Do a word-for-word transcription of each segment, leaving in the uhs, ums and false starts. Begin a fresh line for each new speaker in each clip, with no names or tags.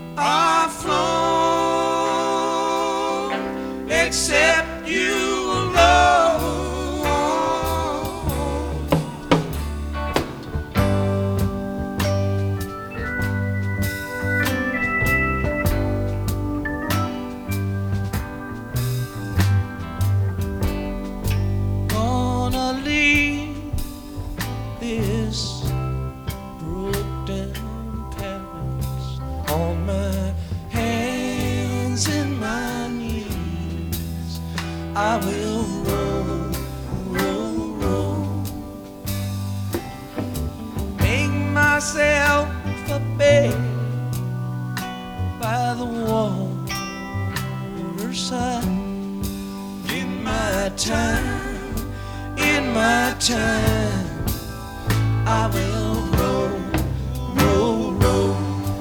are flown except you alone. Gonna leave this broke down Paris on my hands and my knees. I will roll, roll, roll, make myself a bed by the waterside. In my time, in my time, I will roll, roll, roll.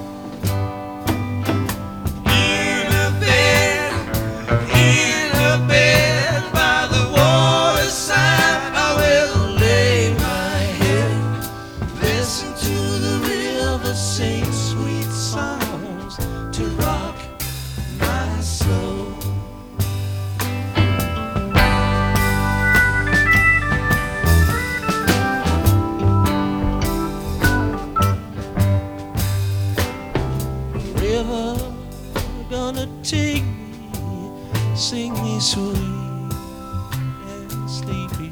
In a bed, in a bed by the waterside, I will lay my head, listen to the river sing sweet songs to rock my soul. River gonna take me, sing me sweet and sleepy,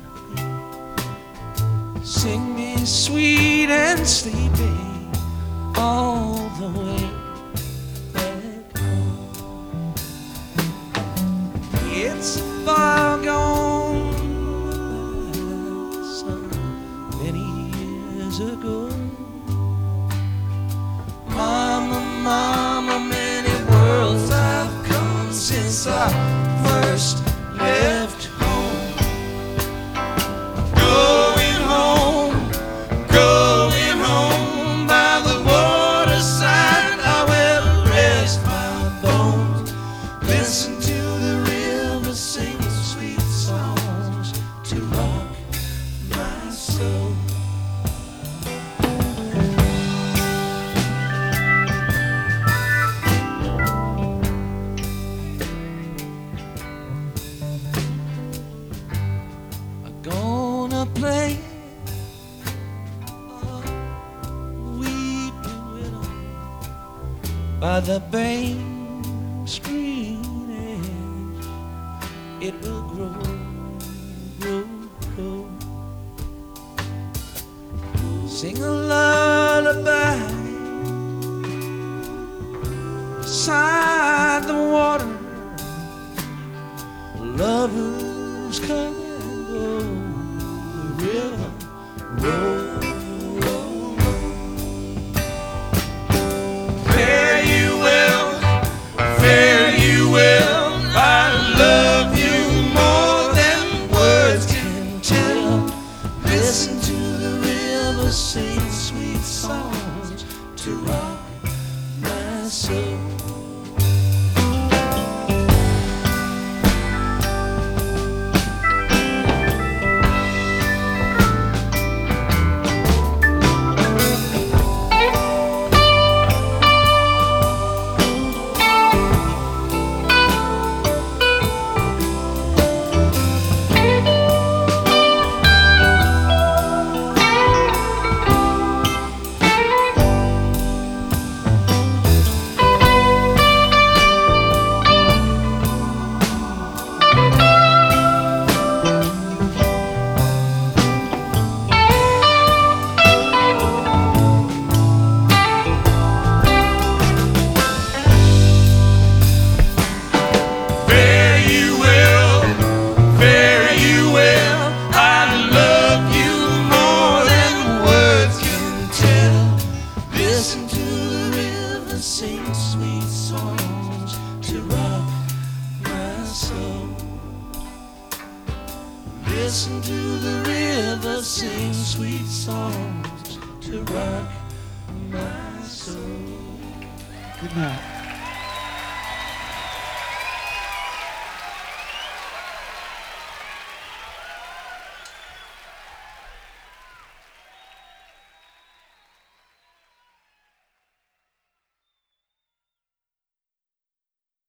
sing me sweet and sleepy all the way back home. It's far gone, so many years ago. Mama, mama, many worlds I've come since I first left home. Going home, going home by the waterside, I will rest my bones, listen to the river sing sweet songs to rock my soul. Gonna play a weeping widow by the bank screen edge. It will grow, grow, grow. Sing a lullaby beside the water. Lovers come and go. River, roll, roll, roll. Fare you well, fare you well. I love you more than words can tell. Listen to the river sing sweet songs to rock my soul. Listen to the river sing sweet songs to rock my soul. Listen to the river sing sweet songs to rock my soul.
Good night.